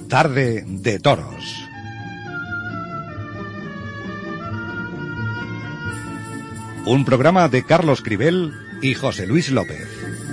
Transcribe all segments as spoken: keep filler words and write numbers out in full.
Tarde de Toros. Un programa de Carlos Cribel y José Luis López.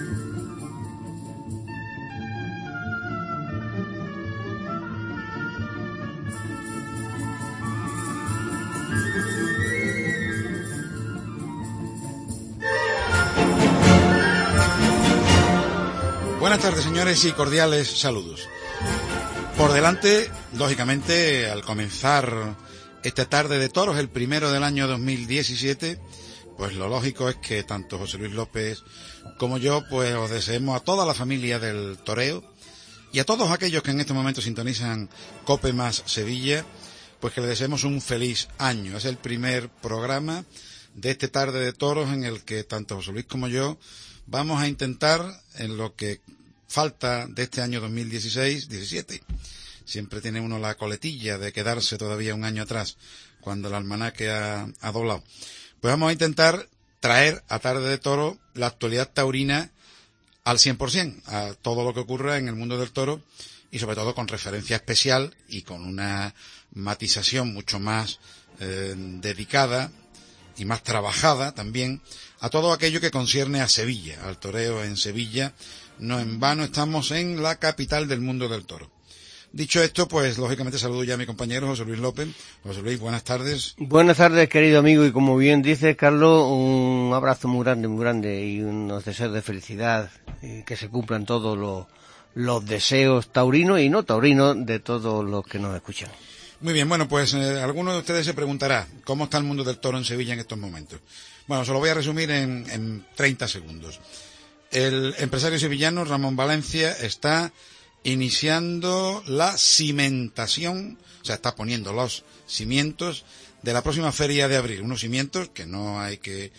Buenas tardes, señores, y cordiales saludos. Por delante, lógicamente, al comenzar esta tarde de toros, el primero del año dos mil diecisiete, pues lo lógico es que tanto José Luis López como yo, pues os deseemos a toda la familia del toreo y a todos aquellos que en este momento sintonizan COPE más Sevilla, pues que le deseemos un feliz año. Es el primer programa de esta tarde de toros en el que tanto José Luis como yo vamos a intentar, en lo que falta de este año dos mil dieciséis diecisiete, siempre tiene uno la coletilla de quedarse todavía un año atrás cuando el almanaque ha, ha doblado, pues vamos a intentar traer a Tarde de Toro la actualidad taurina al cien por ciento, a todo lo que ocurra en el mundo del toro y sobre todo con referencia especial y con una matización mucho más eh, dedicada y más trabajada también a todo aquello que concierne a Sevilla, al toreo en Sevilla. No en vano estamos en la capital del mundo del toro. Dicho esto, pues lógicamente saludo ya a mi compañero José Luis López. José Luis, buenas tardes. Buenas tardes, querido amigo, y como bien dice Carlos, un abrazo muy grande, muy grande y unos deseos de felicidad, y que se cumplan todos los, los deseos taurinos y no taurinos de todos los que nos escuchan. Muy bien, bueno, pues eh, alguno de ustedes se preguntará cómo está el mundo del toro en Sevilla en estos momentos. Bueno, se lo voy a resumir en, en treinta segundos. El empresario sevillano Ramón Valencia está iniciando la cimentación, o sea, está poniendo los cimientos de la próxima feria de abril, unos cimientos que no hay que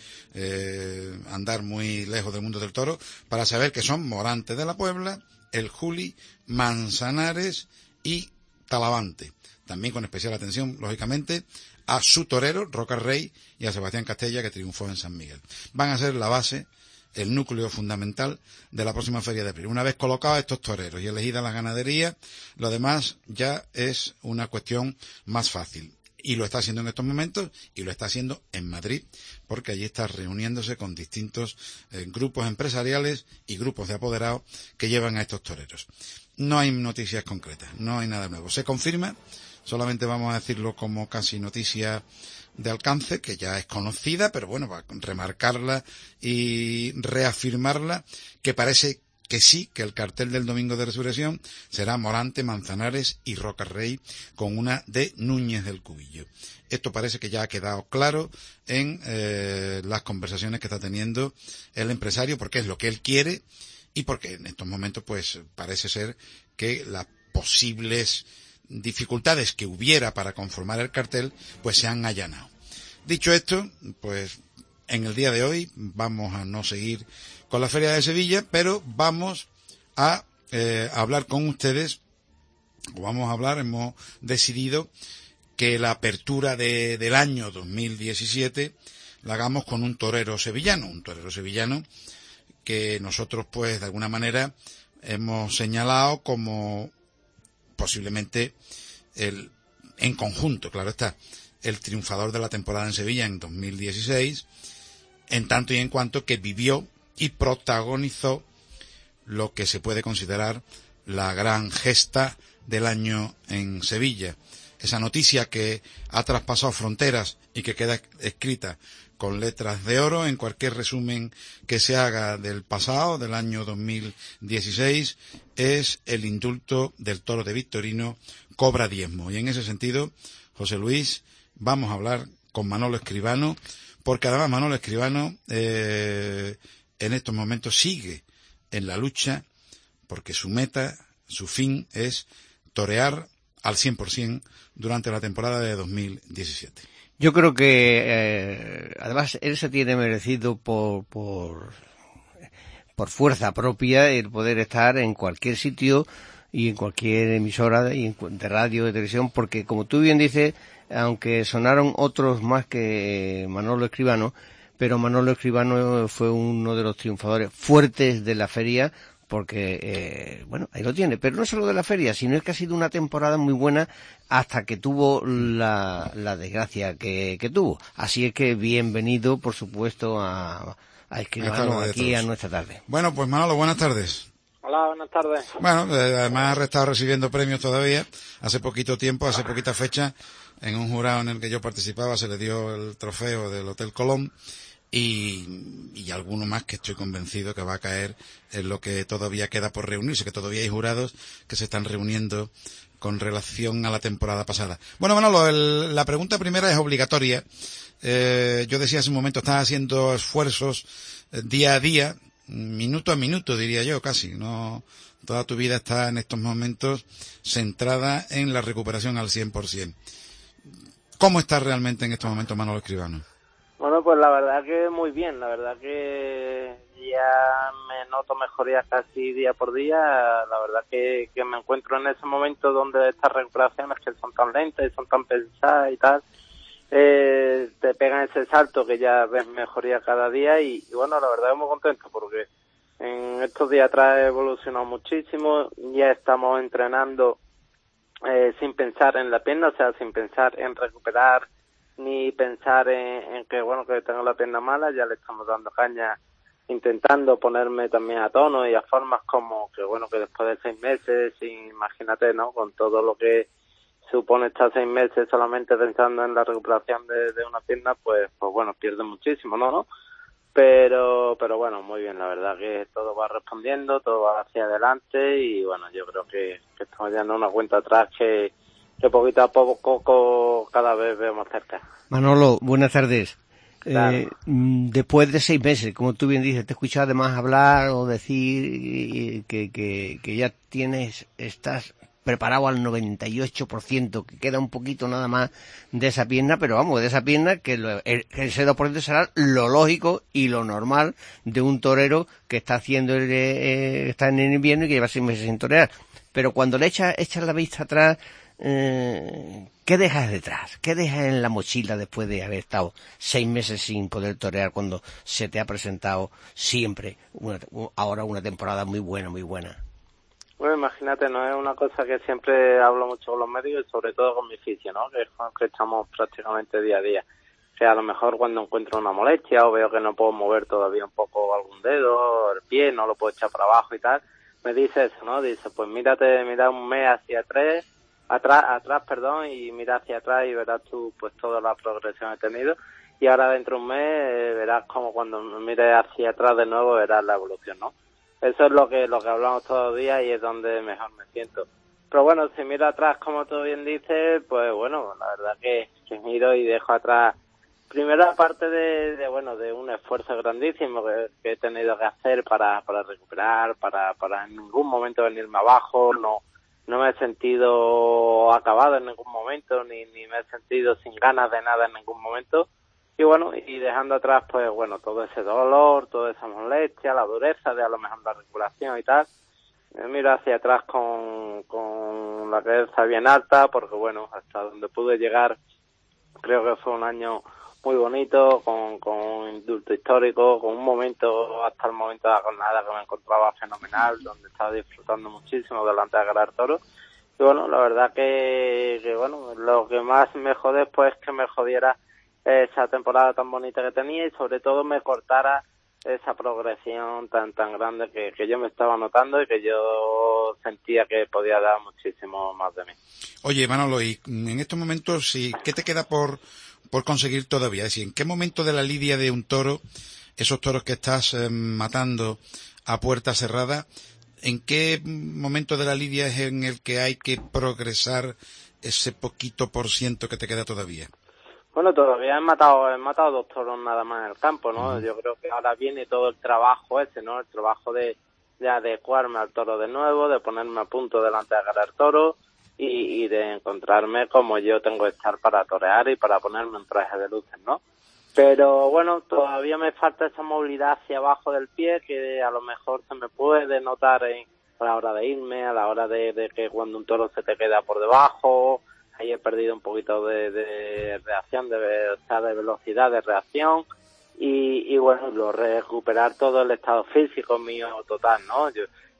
eh, andar muy lejos del mundo del toro para saber que son Morante de la Puebla, El Juli, Manzanares y Talavante. También con especial atención, lógicamente, a su torero, Roca Rey, y a Sebastián Castella, que triunfó en San Miguel. Van a ser la base, el núcleo fundamental de la próxima feria de abril. Una vez colocados estos toreros y elegida la ganadería, lo demás ya es una cuestión más fácil. Y lo está haciendo en estos momentos, y lo está haciendo en Madrid, porque allí está reuniéndose con distintos eh, grupos empresariales y grupos de apoderados que llevan a estos toreros. No hay noticias concretas, no hay nada nuevo. Se confirma, solamente vamos a decirlo como casi noticia de alcance, que ya es conocida, pero bueno, para remarcarla y reafirmarla, que parece que sí, que el cartel del Domingo de Resurrección será Morante, Manzanares y Roca Rey, con una de Núñez del Cubillo. Esto parece que ya ha quedado claro en eh, las conversaciones que está teniendo el empresario, porque es lo que él quiere y porque en estos momentos pues parece ser que las posibles dificultades que hubiera para conformar el cartel pues se han allanado. Dicho esto, pues en el día de hoy vamos a no seguir con la Feria de Sevilla, pero vamos a eh, hablar con ustedes, o vamos a hablar, hemos decidido que la apertura de, del año dos mil diecisiete la hagamos con un torero sevillano, un torero sevillano que nosotros pues de alguna manera hemos señalado como posiblemente el, en conjunto, claro está, el triunfador de la temporada en Sevilla en dos mil dieciséis, en tanto y en cuanto que vivió y protagonizó lo que se puede considerar la gran gesta del año en Sevilla. Esa noticia que ha traspasado fronteras y que queda escrita con letras de oro en cualquier resumen que se haga del pasado, del año dos mil dieciséis, es el indulto del toro de Victorino Cobra Diezmo. Y en ese sentido, José Luis, vamos a hablar con Manolo Escribano, porque además Manolo Escribano eh, en estos momentos sigue en la lucha, porque su meta, su fin es torear al cien por ciento durante la temporada de dos mil diecisiete. Yo creo que eh, además él se tiene merecido por, por, por fuerza propia el poder estar en cualquier sitio y en cualquier emisora de radio, de televisión, porque como tú bien dices, aunque sonaron otros más que Manolo Escribano, pero Manolo Escribano fue uno de los triunfadores fuertes de la feria, porque, eh, bueno, ahí lo tiene. Pero no solo de la feria, sino es que ha sido una temporada muy buena hasta que tuvo la, la desgracia que, que tuvo. Así es que bienvenido, por supuesto, a, a Escribano aquí a nuestra tarde. Bueno, pues Manolo, buenas tardes. Hola, buenas tardes. Bueno, eh, además ha estado recibiendo premios todavía. Hace poquito tiempo, hace poquita fecha, en un jurado en el que yo participaba, se le dio el trofeo del Hotel Colón y, y alguno más que estoy convencido que va a caer en lo que todavía queda por reunirse, que todavía hay jurados que se están reuniendo con relación a la temporada pasada. Bueno, Manolo, el, la pregunta primera es obligatoria. Eh, yo decía hace un momento, estás haciendo esfuerzos eh, día a día, minuto a minuto, diría yo, casi. No, toda tu vida está en estos momentos centrada en la recuperación al cien por ciento. ¿Cómo estás realmente en estos momentos, Manolo Escribano? Bueno, pues la verdad que muy bien, la verdad que ya me noto mejoría casi día por día. La verdad que, que me encuentro en ese momento donde estas recuperaciones que son tan lentas y son tan pensadas y tal, eh, te pegan ese salto que ya ves mejoría cada día y, y bueno, la verdad es muy contento porque en estos días atrás he evolucionado muchísimo, ya estamos entrenando eh, sin pensar en la pierna, o sea, sin pensar en recuperar ni pensar en, en que, bueno, que tengo la pierna mala, ya le estamos dando caña, intentando ponerme también a tono y a formas como que, bueno, que después de seis meses, imagínate, ¿no?, con todo lo que supone estar seis meses solamente pensando en la recuperación de, de una pierna, pues, pues bueno, pierde muchísimo, ¿no? ¿no? Pero, pero bueno, muy bien, la verdad que todo va respondiendo, todo va hacia adelante y bueno, yo creo que, que estamos ya en una cuenta atrás que, que poquito a poco cada vez vemos cerca. Manolo, buenas tardes. Claro. Eh, después de seis meses, como tú bien dices, te he escuchado además hablar o decir que, que, que ya tienes, estás preparado al noventa y ocho por ciento, que queda un poquito nada más de esa pierna, pero vamos, de esa pierna que, lo, el, ese dos por ciento será lo lógico y lo normal de un torero que está haciendo el, eh, está en el invierno y que lleva seis meses sin torear. Pero cuando le echas, echas la vista atrás, Eh, ¿qué dejas detrás? ¿Qué dejas en la mochila después de haber estado seis meses sin poder torear cuando se te ha presentado siempre una, ahora una temporada muy buena, muy buena? Bueno, imagínate, no es una cosa que siempre hablo mucho con los médicos y sobre todo con mi fisio, ¿no? Que es con el que estamos prácticamente día a día. O sea, a lo mejor cuando encuentro una molestia o veo que no puedo mover todavía un poco algún dedo, el pie, no lo puedo echar para abajo y tal, me dice eso, ¿no? Dice, pues mírate, mira un mes hacia tres, atrás, atrás, perdón, y mira hacia atrás y verás tú pues toda la progresión que he tenido y ahora dentro de un mes eh, verás como cuando mires hacia atrás de nuevo verás la evolución, ¿no? Eso es lo que lo que hablamos todos los días y es donde mejor me siento. Pero bueno, si miro atrás, como tú bien dices, pues bueno, la verdad que, que miro y dejo atrás primero aparte de, de bueno, de un esfuerzo grandísimo que, que he tenido que hacer para, para recuperar, para, para en ningún momento venirme abajo, no No me he sentido acabado en ningún momento, ni, ni me he sentido sin ganas de nada en ningún momento. Y bueno, y dejando atrás, pues bueno, todo ese dolor, toda esa molestia, la dureza de a lo mejor la recuperación y tal. Me miro hacia atrás con, con la cabeza bien alta, porque bueno, hasta donde pude llegar, creo que fue un año muy bonito, con, con un indulto histórico, con un momento, hasta el momento de la jornada que me encontraba fenomenal, donde estaba disfrutando muchísimo delante de Agarrar Toro. Y bueno, la verdad que, que bueno, lo que más me jode pues es que me jodiera esa temporada tan bonita que tenía y sobre todo me cortara esa progresión tan tan grande que, que yo me estaba notando y que yo sentía que podía dar muchísimo más de mí. Oye, Manolo, y en estos momentos, ¿sí, qué te queda por por conseguir todavía? Es decir, ¿en qué momento de la lidia de un toro, esos toros que estás eh, matando a puerta cerrada, en qué momento de la lidia es en el que hay que progresar ese poquito por ciento que te queda todavía? Bueno, todavía he matado, he matado dos toros nada más en el campo, ¿no? Uh-huh. Yo creo que ahora viene todo el trabajo ese, ¿no? El trabajo de, de adecuarme al toro de nuevo, de ponerme a punto delante de Agarrar Toro, Y, y de encontrarme como yo tengo que estar para torear y para ponerme un traje de luces, ¿no? Pero bueno, todavía me falta esa movilidad hacia abajo del pie que a lo mejor se me puede notar en, a la hora de irme, a la hora de, de que cuando un toro se te queda por debajo, ahí he perdido un poquito de, de reacción, de, o sea, de velocidad de reacción y, y bueno, lo recuperar todo el estado físico mío total, ¿no? Yo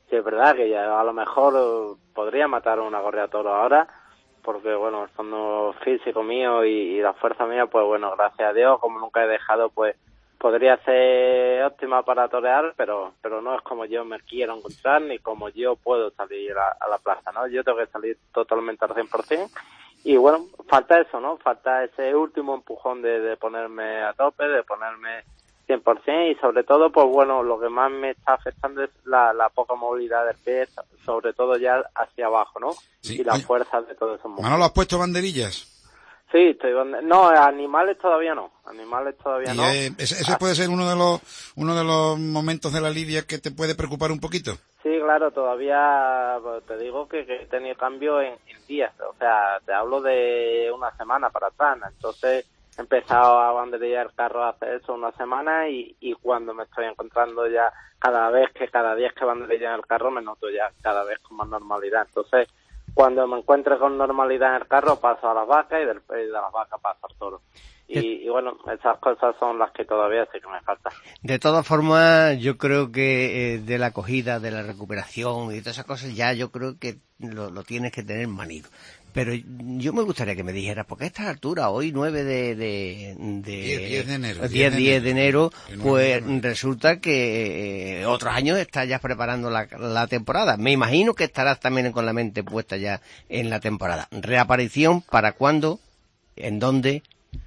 sí es verdad que ya a lo mejor eh, podría matar una correa de toro ahora, porque bueno, el fondo físico mío y, y la fuerza mía, pues bueno, gracias a Dios, como nunca he dejado, pues podría ser óptima para torear, pero pero no es como yo me quiero encontrar ni como yo puedo salir a, a la plaza, ¿no? Yo tengo que salir totalmente al cien por ciento y bueno, falta eso, ¿no? Falta ese último empujón de, de ponerme a tope, de ponerme cien por ciento y sobre todo, pues bueno, lo que más me está afectando es la, la poca movilidad del pie, sobre todo ya hacia abajo, ¿no? Sí. Y la Oye, fuerza de todos esos músculos. Manolo, ¿has puesto banderillas? Sí, estoy donde... No, animales todavía no. Animales todavía Y no. eh, ese, ese puede ser uno de los uno de los momentos de la lidia que te puede preocupar un poquito. Sí, claro, todavía pues, te digo que, que he tenido cambio en, en días. O sea, te hablo de una semana para atrás. Entonces he empezado a banderillar el carro hace eso una semana y, y cuando me estoy encontrando ya cada vez que cada día que banderillar el carro me noto ya cada vez con más normalidad. Entonces cuando me encuentre con normalidad en el carro paso a las vacas y, del, y de las vacas paso al toro. Y, y bueno, esas cosas son las que todavía sí que me faltan. De todas formas, yo creo que eh, de la acogida, de la recuperación y de todas esas cosas, ya yo creo que lo, lo tienes que tener manido. Pero yo me gustaría que me dijeras, porque a esta altura, hoy nueve de... de, de diez de enero. diez, diez de enero, pues nueve. resulta que eh, otros años estás ya preparando la, la temporada. Me imagino que estarás también con la mente puesta ya en la temporada. ¿Reaparición para cuándo? ¿En dónde?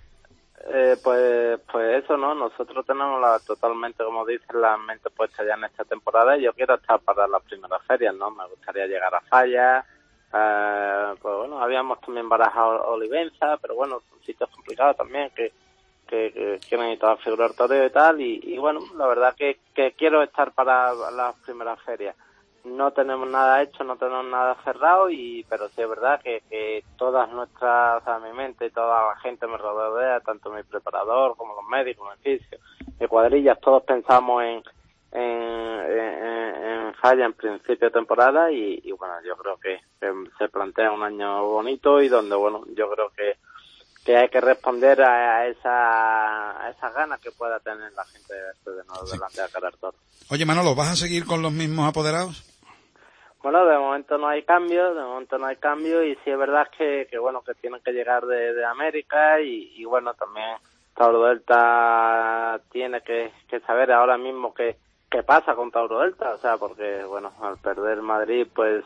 Eh, pues pues eso, ¿no? Nosotros tenemos la totalmente, como dices, la mente puesta ya en esta temporada y yo quiero estar para las primeras ferias, ¿no? Me gustaría llegar a Falla. Eh, pues bueno, habíamos también barajado Olivenza, pero bueno, son sitios complicados también que, que, que quieren ir todas a figurar toreo y tal, y, y bueno, la verdad que, que quiero estar para las primeras ferias. No tenemos nada hecho, no tenemos nada cerrado, y pero sí es verdad que, que todas nuestras, o sea, mi mente y toda la gente me rodea, tanto mi preparador como los médicos, mi fisio, mi cuadrillas, todos pensamos en En, en, en Falla en principio de temporada y, y bueno, yo creo que, que se plantea un año bonito y donde bueno, yo creo que que hay que responder a esa a esas ganas que pueda tener la gente de, de nuevo sí. delante de cara al toro. Oye Manolo, ¿vas a seguir con los mismos apoderados? Bueno, de momento no hay cambio, de momento no hay cambio y sí es verdad que, que bueno, que tienen que llegar de, de América y, y bueno, también Tauro Delta tiene que, que saber ahora mismo que qué pasa con Tauro Delta, o sea, porque, bueno, al perder Madrid, pues,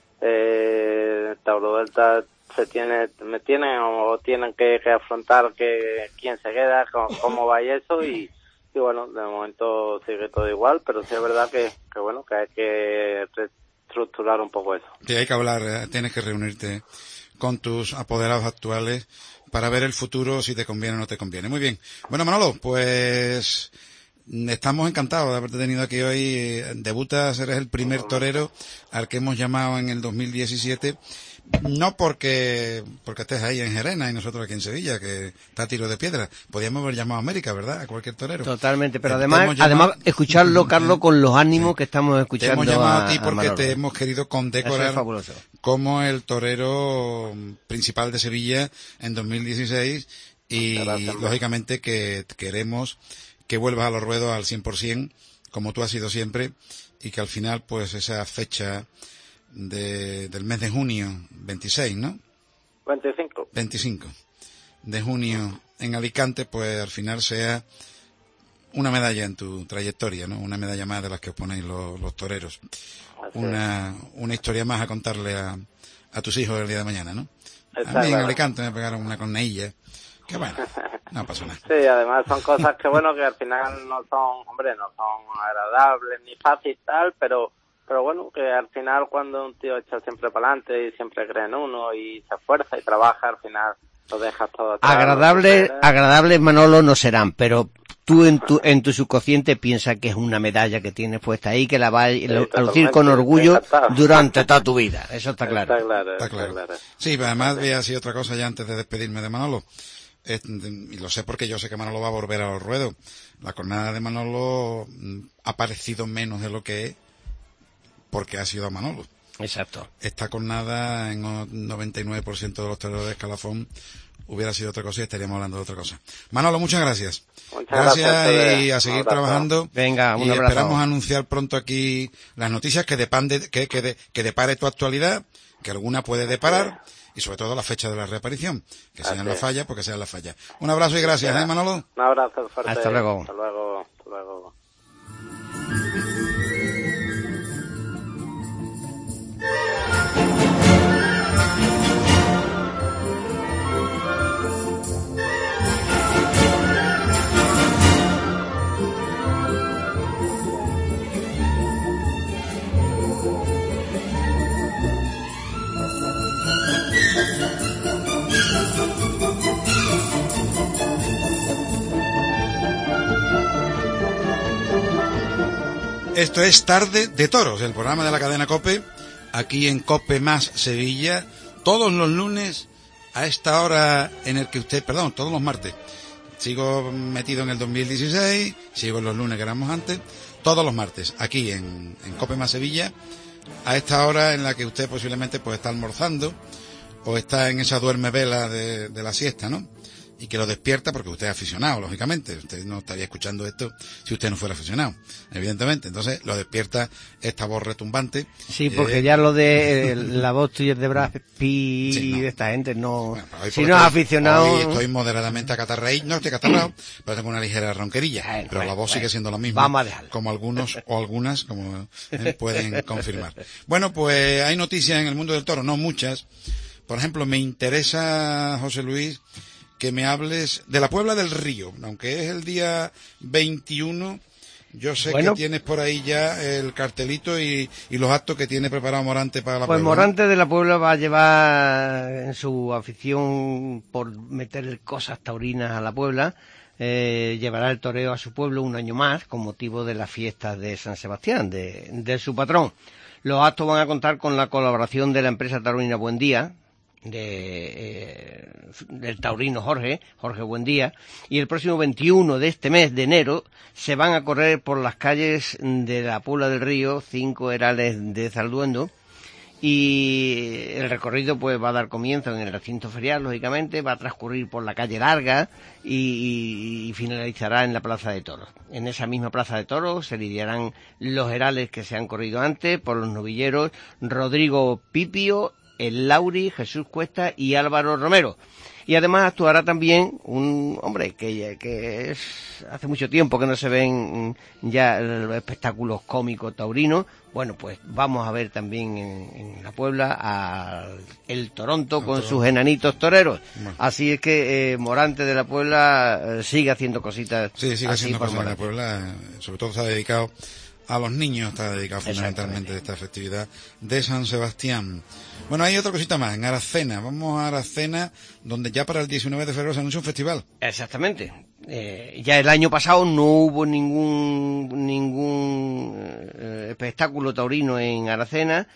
eh, Tauro Delta se tiene, me tienen o tienen que, que afrontar que quién se queda, cómo, cómo va y eso, y, y bueno, de momento sigue todo igual, pero sí es verdad que, que bueno, que hay que reestructurar un poco eso. Sí, hay que hablar, eh, tienes que reunirte con tus apoderados actuales para ver el futuro, si te conviene o no te conviene. Muy bien. Bueno, Manolo, pues estamos encantados de haberte tenido aquí hoy. Debutas, eres el primer torero al que hemos llamado en el dos mil diecisiete. No porque porque estés ahí en Gerena y nosotros aquí en Sevilla, que está a tiro de piedra. Podríamos haber llamado a América, ¿verdad? A cualquier torero. Totalmente, pero además, llamado, además escucharlo, Carlos, con los ánimos sí. que estamos escuchando. Te hemos llamado a, a ti porque a te hemos querido condecorar como el torero principal de Sevilla en dos mil dieciséis y gracias, lógicamente que queremos que vuelvas a los ruedos al cien por ciento, como tú has sido siempre, y que al final, pues, esa fecha de, del mes de junio, veintiséis, ¿no? veinticinco. veinticinco de junio en Alicante, pues, al final sea una medalla en tu trayectoria, ¿no? Una medalla más de las que os ponéis los, los toreros. Una, una historia más a contarle a, a tus hijos el día de mañana, ¿no? A mí en Alicante me pegaron una corneilla. Que bueno, no pasa nada. Sí, además son cosas que bueno, que al final no son, hombre, no son agradables ni fáciles tal, pero pero bueno, que al final cuando un tío echa siempre para adelante y siempre cree en uno y se esfuerza y trabaja, al final lo dejas todo atrás. Agradables, agradables, Manolo, no serán, pero tú en tu en tu subconsciente piensas que es una medalla que tienes puesta ahí, que la vas sí, a lucir con orgullo durante toda tu vida. Eso está claro. Está claro, está claro. Está claro. Sí, pero además voy a decir otra cosa ya antes de despedirme de Manolo. Eh, y lo sé porque yo sé que Manolo va a volver a los ruedos. La cornada de Manolo ha parecido menos de lo que es porque ha sido a Manolo. Exacto. Esta cornada en un noventa y nueve por ciento de los toreros de escalafón hubiera sido otra cosa y estaríamos hablando de otra cosa. Manolo, muchas gracias. Muchas gracias, gracias y a seguir un abrazo. trabajando. Venga, un y abrazo. esperamos anunciar pronto aquí las noticias que depande, que, que, de, que depare tu actualidad, que alguna puede deparar, y sobre todo la fecha de la reaparición, que sean Así las es. fallas, porque sean las fallas. Un abrazo y gracias, ¿eh, Manolo? Un abrazo fuerte. Hasta luego. Hasta luego. Hasta luego. Esto es Tarde de Toros, el programa de la cadena COPE, aquí en COPE más Sevilla, todos los lunes a esta hora en el que usted, perdón, todos los martes. Sigo metido en el dos mil dieciséis, sigo en los lunes que éramos antes, todos los martes, aquí en, en COPE más Sevilla, a esta hora en la que usted posiblemente pues está almorzando o está en esa duerme vela de, de la siesta, ¿no? Y que lo despierta porque usted es aficionado, lógicamente. Usted no estaría escuchando esto si usted no fuera aficionado, evidentemente. Entonces lo despierta esta voz retumbante. Sí, porque eh, ya lo de eh, la voz tuya de Brad Pitt Sí, no. de esta gente no... Bueno, hoy si por no es estoy- aficionado... Hoy estoy moderadamente acatarraído, no estoy acatarrado, pero tengo una ligera ronquerilla. Bueno, pero la bueno, voz sigue bueno. siendo la misma. Vamos a dejarlo. Como algunos o algunas, como eh, pueden confirmar. Bueno, pues hay noticias en el mundo del toro, no muchas. Por ejemplo, me interesa, José Luis, que me hables de la Puebla del Río, aunque es el día veintiuno, yo sé Bueno. que tienes por ahí ya el cartelito y, y los actos que tiene preparado Morante para la Pues Puebla, ¿no? Morante de la Puebla va a llevar en su afición por meter cosas taurinas a la Puebla, eh, llevará el toreo a su pueblo un año más con motivo de las fiestas de San Sebastián, de, de su patrón. Los actos van a contar con la colaboración de la empresa taurina Buendía, de, eh, del taurino Jorge, Jorge Buendía, y el próximo veintiuno de este mes de enero se van a correr por las calles de la Puebla del Río cinco herales de Zalduendo, y el recorrido pues va a dar comienzo en el recinto ferial, lógicamente, va a transcurrir por la calle Larga y, y finalizará en la Plaza de Toros. En esa misma Plaza de Toros se lidiarán los herales que se han corrido antes por los novilleros Rodrigo Pipio, el Lauri, Jesús Cuesta y Álvaro Romero. Y además actuará también un hombre que, que es hace mucho tiempo que no se ven ya los espectáculos cómicos taurinos. Bueno, pues vamos a ver también en, en la Puebla a el Toronto con Toronto. sus enanitos toreros. Bueno. Así es que eh, Morante de la Puebla eh, sigue haciendo cositas. Sí, sigue así haciendo por cosas en la Morante. Puebla, eh, sobre todo está dedicado a los niños, está dedicado fundamentalmente a esta festividad de San Sebastián. Bueno, hay otra cosita más, en Aracena, vamos a Aracena, donde ya para el diecinueve de febrero se anuncia un festival. Exactamente. Eh, ya el año pasado no hubo ningún ningún eh, espectáculo taurino en Aracena,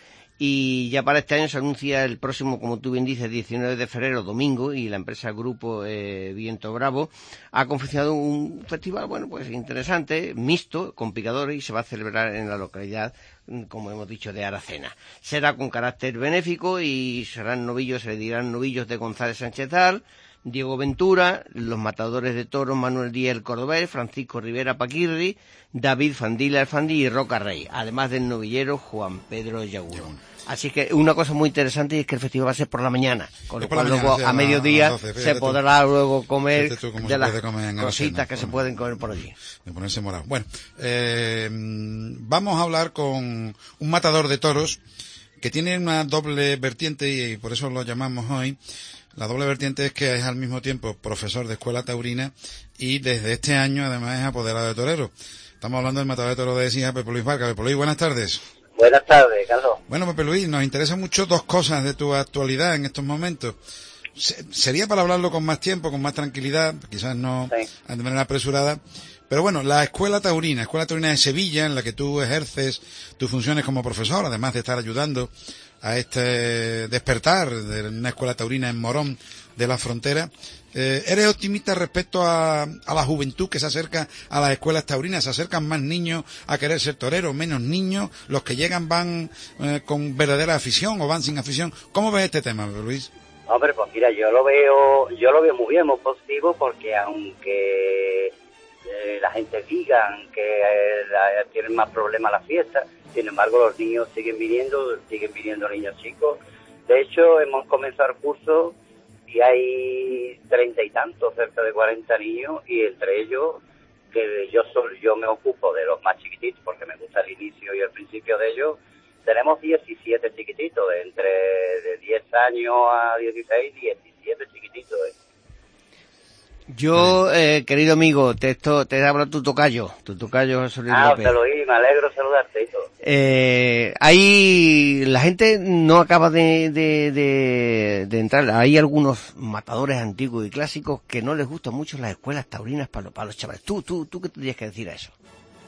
y ya para este año se anuncia el próximo, como tú bien dices, diecinueve de febrero, domingo, y la empresa Grupo eh, Viento Bravo ha confeccionado un festival, bueno, pues interesante, mixto, con picadores, y se va a celebrar en la localidad, como hemos dicho, de Aracena. Será con carácter benéfico y serán novillos, se le dirán novillos de González Sanchezal, Diego Ventura, los matadores de toros Manuel Díaz el Cordobés, Francisco Rivera Paquirri, David Fandila el Fandi y Roca Rey, además del novillero Juan Pedro Yaguno. Así que una cosa muy interesante es que el festival va a ser por la mañana, con lo Es por la cual mañana, luego sí, a a mediodía las doce, se fíjate tú. podrá luego comer Fíjate tú cómo de se las puede comer en cositas Aracena. que se pueden comer por allí. De ponerse morado. Bueno, eh, vamos a hablar con un matador de toros que tiene una doble vertiente y por eso lo llamamos hoy. La doble vertiente es que es al mismo tiempo profesor de escuela taurina y desde este año además es apoderado de torero. Estamos hablando del matador de toros de Écija, Pepe Luis Vargas. Pepe Luis, buenas tardes. Buenas tardes, Carlos. Bueno, Pepe Luis, nos interesan mucho dos cosas de tu actualidad en estos momentos. Se- Sería para hablarlo con más tiempo, con más tranquilidad, quizás no Sí. de manera apresurada. Pero bueno, la Escuela Taurina, Escuela Taurina de Sevilla, en la que tú ejerces tus funciones como profesor, además de estar ayudando a este despertar de una Escuela Taurina en Morón de la Frontera. Eh, ¿Eres optimista respecto a, a la juventud que se acerca a las escuelas taurinas? ¿Se acercan más niños a querer ser toreros, menos niños? ¿Los que llegan van eh, con verdadera afición o van sin afición? ¿Cómo ves este tema, Pepe Luis? Hombre, pues mira, yo lo veo, yo lo veo muy bien, muy positivo, porque aunque eh, la gente diga que eh, la, tienen más problemas la fiesta, sin embargo los niños siguen viniendo, siguen viniendo niños chicos. De hecho, hemos comenzado el curso y hay treinta y tantos, cerca de cuarenta niños, y entre ellos, que yo soy, yo me ocupo de los más chiquititos, porque me gusta el inicio y el principio de ellos. Tenemos diecisiete chiquititos, de entre de diez años a dieciséis, diecisiete chiquititos. ¿eh? Yo, eh, querido amigo, te, esto, te habla tu tocayo, tu tocayo José Luis Ah, López. te lo oí, me alegro saludarte y todo. Eh, hay, la gente no acaba de, de, de, de entrar. Hay algunos matadores antiguos y clásicos que no les gustan mucho las escuelas taurinas para, los, para los chavales. ¿Tú, tú, tú qué tendrías que decir a eso?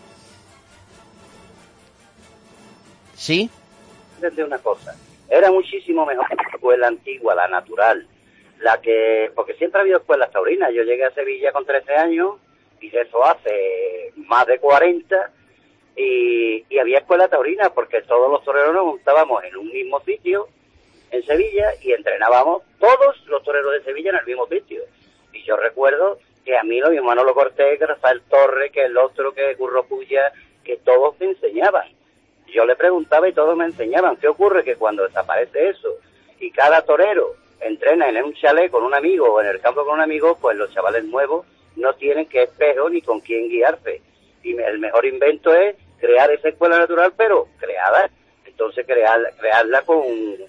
¿Sí? Desde una cosa, era muchísimo mejor la escuela antigua, la natural, la que, porque siempre ha habido escuelas taurinas. Yo llegué a Sevilla con trece años, y eso hace más de cuarenta, y, y había escuela taurina, porque todos los toreros nos juntábamos en un mismo sitio, en Sevilla, y entrenábamos todos los toreros de Sevilla en el mismo sitio. Y yo recuerdo que a mí lo mismo Manolo Cortés, que Rafael Torres, que el otro, que Curro Puya, que todos me enseñaban. Yo le preguntaba y todos me enseñaban. ¿Qué ocurre? Que cuando desaparece eso y cada torero entrena en un chalet con un amigo o en el campo con un amigo, pues los chavales nuevos no tienen que espejo ni con quién guiarse. Y el mejor invento es crear esa escuela natural, pero creada. Entonces crear, crearla con,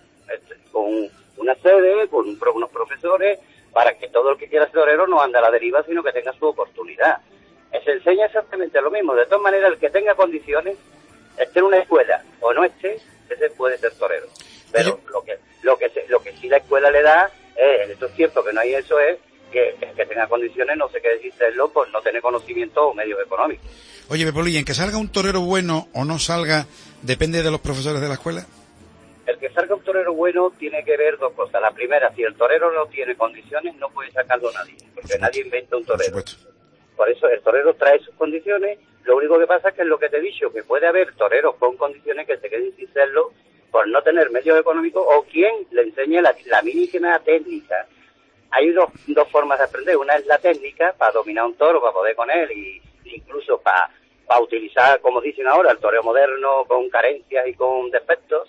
con una sede, con unos profesores, para que todo el que quiera ser torero no ande a la deriva, sino que tenga su oportunidad. Se enseña exactamente lo mismo. De todas maneras, el que tenga condiciones, esté en una escuela o no esté, ese puede ser torero. Pero lo que lo que se, lo que sí la escuela le da, eh, en estos tiempos que no hay eso, es que, que, que tenga condiciones, no sé qué decirlo, por no tener conocimiento o medios económicos. Oye, Pepolín, ¿en que salga un torero bueno o no salga depende de los profesores de la escuela? El que salga un torero bueno tiene que ver dos cosas. La primera, si el torero no tiene condiciones, no puede sacarlo nadie, porque nadie inventa un torero. Por supuesto. Por eso el torero trae sus condiciones. Lo único que pasa es que es lo que te he dicho, que puede haber toreros con condiciones que se queden sin serlo por no tener medios económicos, o quien le enseñe la, la mínima técnica. Hay dos, dos formas de aprender. Una es la técnica, para dominar un toro, para poder con él, y incluso para, para utilizar, como dicen ahora, el toreo moderno con carencias y con defectos,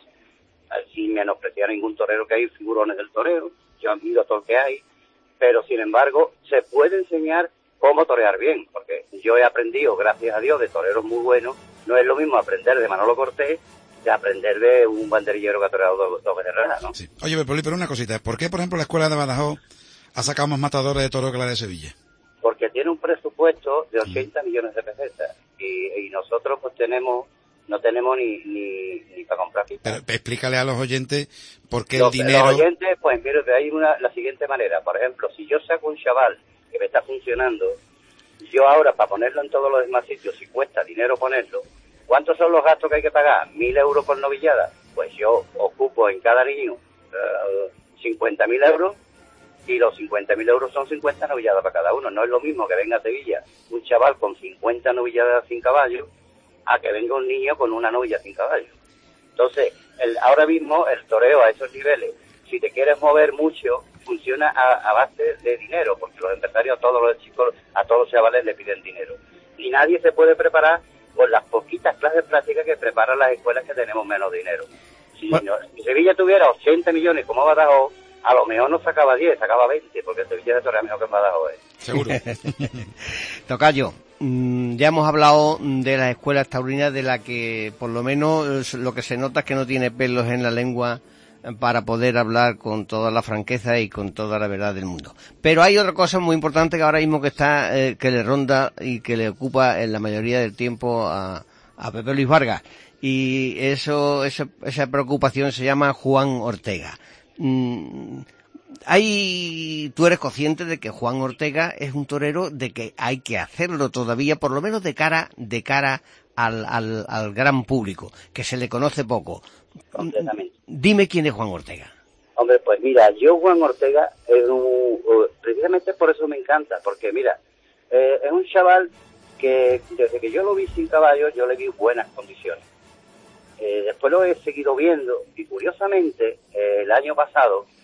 sin menospreciar a ningún torero, que hay figurones del toreo. Yo admiro todo lo que hay, pero sin embargo se puede enseñar cómo torear bien, porque yo he aprendido, gracias a Dios, de toreros muy buenos. No es lo mismo aprender de Manolo Cortés que aprender de un banderillero que ha toreado dos, dos veces raras, ¿no? Sí. Oye, Pepolín, pero una cosita, ¿por qué, por ejemplo, la escuela de Badajoz ha sacado más matadores de toros que la de Sevilla? Porque tiene un presupuesto de ochenta millones de pesetas, y, y nosotros pues tenemos, no tenemos ni, ni, ni para comprar pistas. Pero explícale a los oyentes por qué Los, el dinero... los oyentes, pues mire, hay una, la siguiente manera. Por ejemplo, si yo saco un chaval que me está funcionando, yo ahora, para ponerlo en todos los demás sitios, si cuesta dinero ponerlo, ¿cuántos son los gastos que hay que pagar? ¿Mil euros por novillada? Pues yo ocupo en cada niño uh, cincuenta mil euros, y los cincuenta mil euros son cincuenta novilladas para cada uno. No es lo mismo que venga a Sevilla un chaval con cincuenta novilladas sin caballo, a que venga un niño con una novilla sin caballo. Entonces, el, ahora mismo el toreo a esos niveles, si te quieres mover mucho, funciona a, a base de dinero, porque los empresarios a todos los chicos, a todos los chavales le piden dinero. Y nadie se puede preparar con las poquitas clases prácticas que preparan las escuelas que tenemos menos dinero. Si, no, si Sevilla tuviera ochenta millones como Badajoz, a lo mejor no sacaba diez, sacaba veinte, porque Sevilla de torea mejor que en Badajoz. ¿eh? Seguro. Tocayo, mmm, ya hemos hablado de las escuelas taurinas, de la que por lo menos lo que se nota es que no tiene pelos en la lengua para poder hablar con toda la franqueza y con toda la verdad del mundo. Pero hay otra cosa muy importante que ahora mismo que está, eh, que le ronda y que le ocupa en la mayoría del tiempo a, a Pepe Luis Vargas. Y eso, eso, esa preocupación se llama Juan Ortega. Mm, hay, tú eres consciente de que Juan Ortega es un torero de que hay que hacerlo todavía, por lo menos de cara, de cara al, al, al gran público, que se le conoce poco. Completamente. Dime quién es Juan Ortega. Hombre, pues mira, yo Juan Ortega, es un, precisamente por eso me encanta, porque mira, eh, es un chaval que desde que yo lo vi sin caballo, yo le vi buenas condiciones. Eh, después lo he seguido viendo, y curiosamente, eh, el año pasado,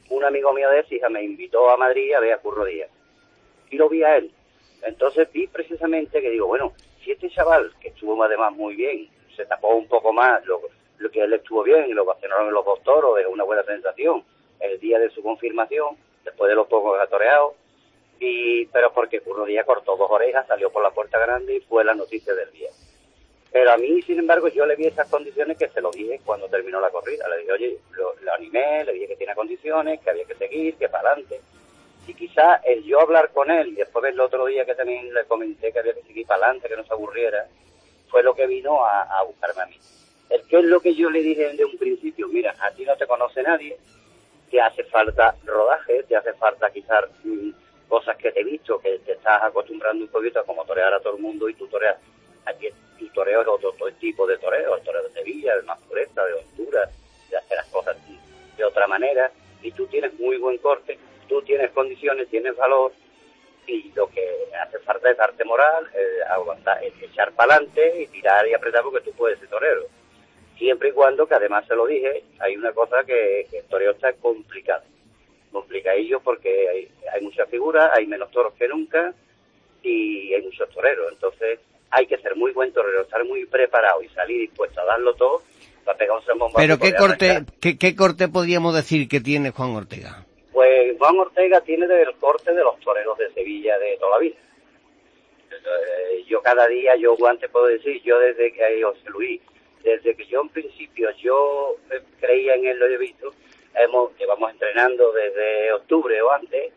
un amigo mío de Écija me invitó a Madrid a ver a Curro Díaz. Y lo vi a él. Entonces vi precisamente que digo, bueno, si este chaval, que estuvo además muy bien, se tapó un poco más, lo, lo que él estuvo bien, y lo vacunaron en los dos toros, es una buena sensación, el día de su confirmación, después de los pocos que ha toreado, y, pero porque Curro Díaz cortó dos orejas, salió por la puerta grande y fue la noticia del día. Pero a mí, sin embargo, yo le vi esas condiciones que se lo dije cuando terminó la corrida. Le dije, oye, lo, lo animé, le dije que tiene condiciones, que había que seguir, que para adelante. Y quizá el yo hablar con él, y después el otro día que también le comenté que había que seguir para adelante, que no se aburriera, fue lo que vino a, a buscarme a mí. El que es lo que yo le dije desde un principio, mira, a ti no te conoce nadie, te hace falta rodaje, te hace falta quizás mmm, cosas que te he visto, que te estás acostumbrando un poquito a como torear a todo el mundo y tú toreas. Aquí tu toreo es otro, otro tipo de toreo, el toreo de Sevilla, de más pureza, de hondura, de hacer las cosas de otra manera, y tú tienes muy buen corte, tú tienes condiciones, tienes valor, y lo que hace falta es darte moral, eh, aguantar, eh, echar para adelante y tirar y apretar porque tú puedes ser torero. Siempre y cuando, que además se lo dije, hay una cosa que, que el toreo está complicado, complicadillo porque hay, hay muchas figuras, hay menos toros que nunca, y hay muchos toreros, entonces hay que ser muy buen torero, estar muy preparado y salir dispuesto a darlo todo para pegar un zambombazo. Pero ¿qué corte, ¿qué, ¿qué corte podríamos decir que tiene Juan Ortega? Pues Juan Ortega tiene del corte de los toreros de Sevilla de toda la vida. Yo cada día, yo antes puedo decir, yo desde que, José Luis, desde que yo en principio yo creía en él, lo he visto, hemos, llevamos entrenando desde octubre o antes,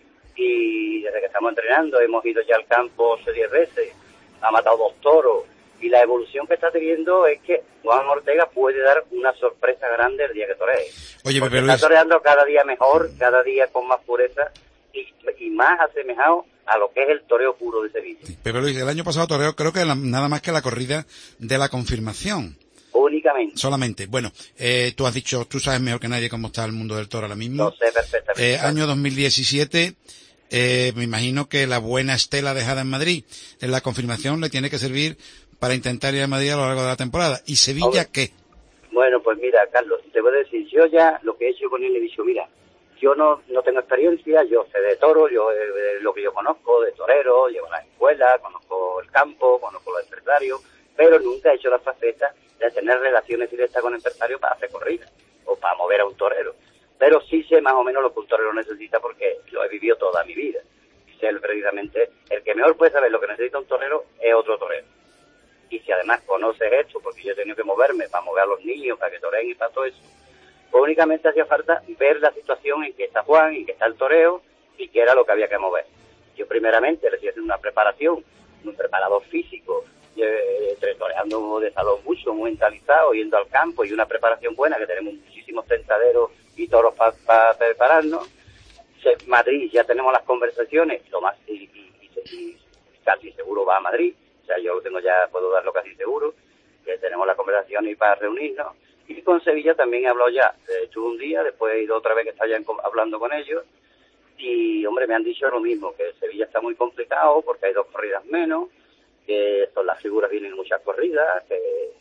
y desde que estamos entrenando hemos ido ya al campo diez veces, ha matado dos toros, y la evolución que está teniendo es que Juan Ortega puede dar una sorpresa grande el día que toree. Oye, Pepe Luis, está toreando cada día mejor, cada día con más pureza y, y más asemejado a lo que es el toreo puro de Sevilla. Sí, Pepe Luis, el año pasado toreó creo que la, nada más que la corrida de la confirmación. Únicamente. Solamente. Bueno, eh, tú has dicho, tú sabes mejor que nadie cómo está el mundo del toro ahora mismo. Lo sé perfectamente. Eh, año dos mil diecisiete, eh, me imagino que la buena estela dejada en Madrid en la confirmación le tiene que servir para intentar ir a Madrid a lo largo de la temporada. ¿Y Sevilla Hombre, qué? Bueno, pues mira, Carlos, te voy a decir, yo ya lo que he hecho con él le he dicho, mira, yo no no tengo experiencia, yo sé de toro, yo eh, lo que yo conozco de torero, llevo a la escuela, conozco el campo, conozco los empresarios, pero nunca he hecho la faceta de tener relaciones directas con empresarios para hacer corridas o para mover a un torero. Pero sí sé más o menos lo que un torero necesita porque lo he vivido toda mi vida. Sé precisamente, el que mejor puede saber lo que necesita un torero es otro torero. Y si además conoces esto, porque yo he tenido que moverme para mover a los niños, para que toreen y para todo eso, pues únicamente hacía falta ver la situación en que está Juan, en que está el toreo, y qué era lo que había que mover. Yo primeramente le estoy haciendo una preparación, un preparador físico, eh, toreando de salón mucho, muy mentalizado, yendo al campo, y una preparación buena, que tenemos muchísimos tentaderos y toros para pa prepararnos. Madrid, ya tenemos las conversaciones, lo más y, y, y, y casi seguro va a Madrid. O sea, yo lo tengo ya, puedo darlo casi seguro, que tenemos la conversación y para reunirnos. Y con Sevilla también he hablado ya. He hecho un día, después he ido otra vez que estaba ya hablando con ellos. Y, hombre, me han dicho lo mismo, que Sevilla está muy complicado porque hay dos corridas menos, que son las figuras vienen muchas corridas, que,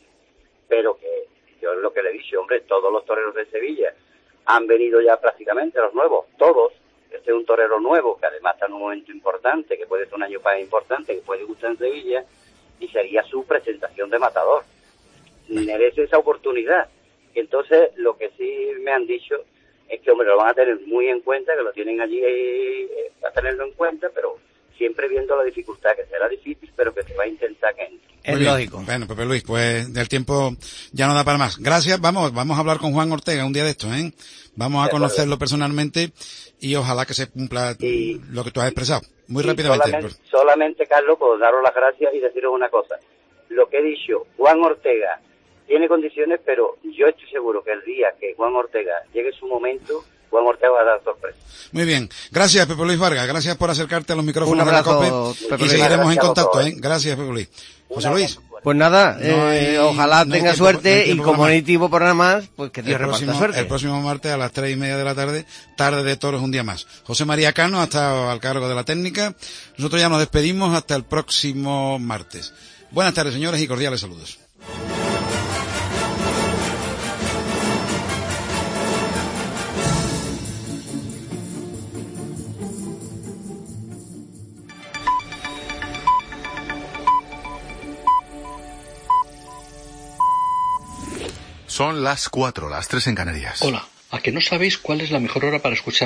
pero que yo lo que le he dicho, hombre, todos los toreros de Sevilla han venido ya prácticamente, los nuevos, todos. Este es un torero nuevo, que además está en un momento importante, que puede ser un año para importante, que puede gustar en Sevilla, y sería su presentación de matador. Merece esa oportunidad. Entonces, lo que sí me han dicho es que, hombre, lo van a tener muy en cuenta, que lo tienen allí eh, a tenerlo en cuenta, pero siempre viendo la dificultad, que será difícil, pero que se va a intentar que entre. Es lógico. Bueno, Pepe Luis, pues del tiempo ya no da para más. Gracias, vamos, vamos a hablar con Juan Ortega un día de estos, ¿eh? Vamos a conocerlo personalmente y ojalá que se cumpla y, lo que tú has expresado. Muy rápidamente. Solamente, solamente, Carlos, por daros las gracias y deciros una cosa. Lo que he dicho, Juan Ortega tiene condiciones, pero yo estoy seguro que el día que Juan Ortega llegue su momento, Juan Ortega va a dar sorpresa. Muy bien. Gracias, Pepe Luis Vargas. Gracias por acercarte a los micrófonos Un abrazo, de la COPE. Pepe Y Luis. seguiremos en contacto, todos, ¿eh? Gracias, Pepe Luis. José Luis. Pues nada, No eh, hay- ojalá no hay tenga tiempo- suerte no hay y tiempo como para no hay más. tiempo para nada más, pues que Dios El reparta próximo, suerte. el próximo martes a las tres y media de la tarde, tarde de toros un día más. José María Cano ha estado al cargo de la técnica. Nosotros ya nos despedimos hasta el próximo martes. Buenas tardes, señores, y cordiales saludos. Son las cuatro, las tres en Canarias. Hola, ¿a que no sabéis cuál es la mejor hora para escuchar